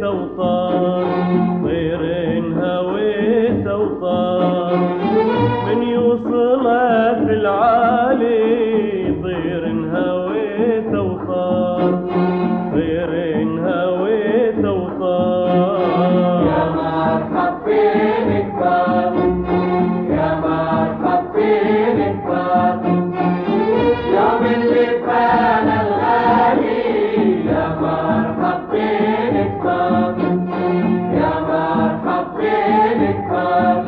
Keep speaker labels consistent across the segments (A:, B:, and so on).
A: وطار، طير هويت وطار، من يوصلك العالي طير هويت وطار، طير هويت وطار.
B: يا مرحب بين كبار، يا مرحب بين كبار، يوم اللي فات الغالي. يا مرحب بين كبار، يا مرحب بين كبار.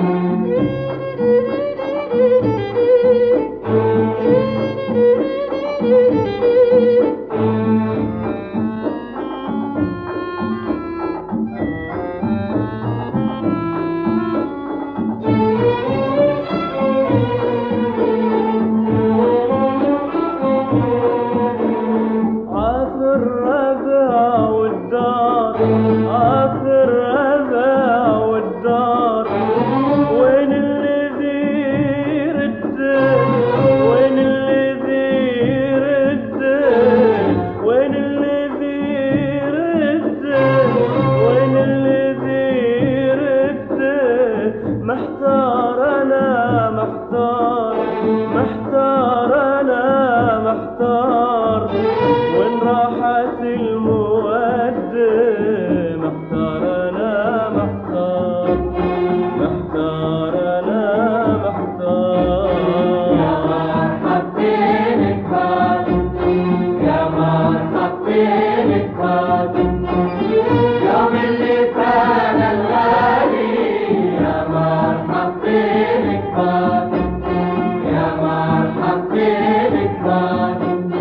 A: محتار أنا محتار، محتار أنا محتار، وين راحت المودة؟ محتار أنا محتار، محتار أنا محتار.
B: يا مرحب بين كبار، يا مرحب بين كبار، يوم اللي فات الغالي. يا مرحب بين كبار، يا مرحب بين كبار.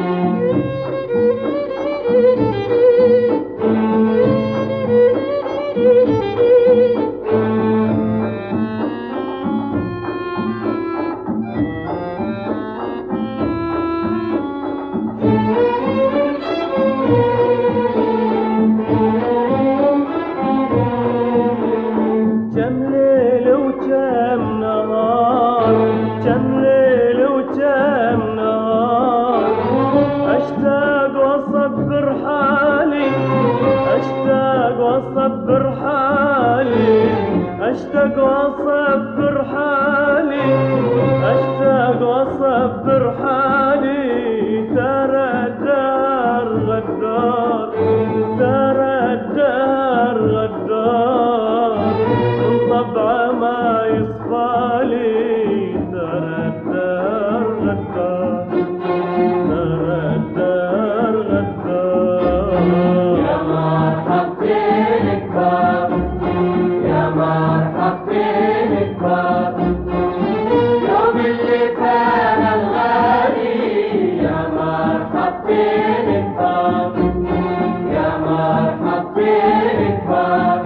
A: كم ليل وكم نهار، كم ليل وكم نهار، أشتاق وأصبر حالي، أشتاق وأصبر حالي، أشتاق وأصبر حالي، أشتاق وأصبر حالي. ترى الدار غدار، ترى الدار غدار، من طبعه ما يصفالي. ترى الدار غدار، ترى الدار غدار.
B: يا مرحب بين كبار، يا مرحب بين كبار، يوم اللي كان الغالي. يا مرحب بين كبار، يا مرحب بين كبار.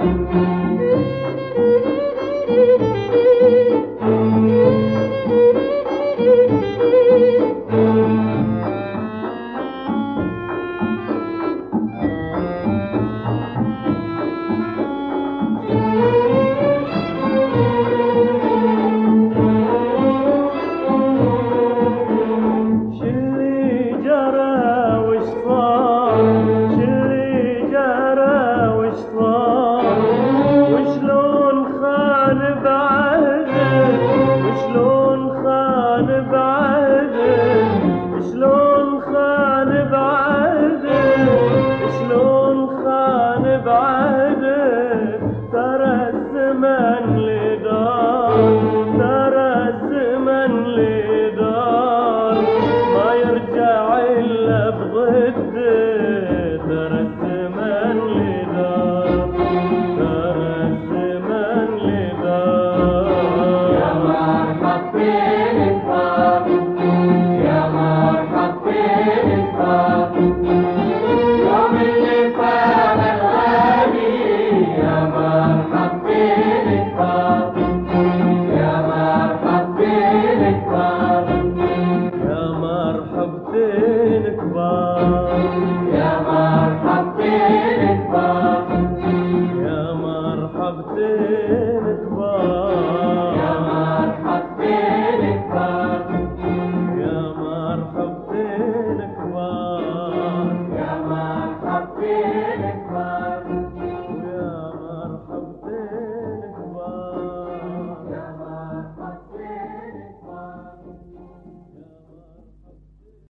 A: وشلون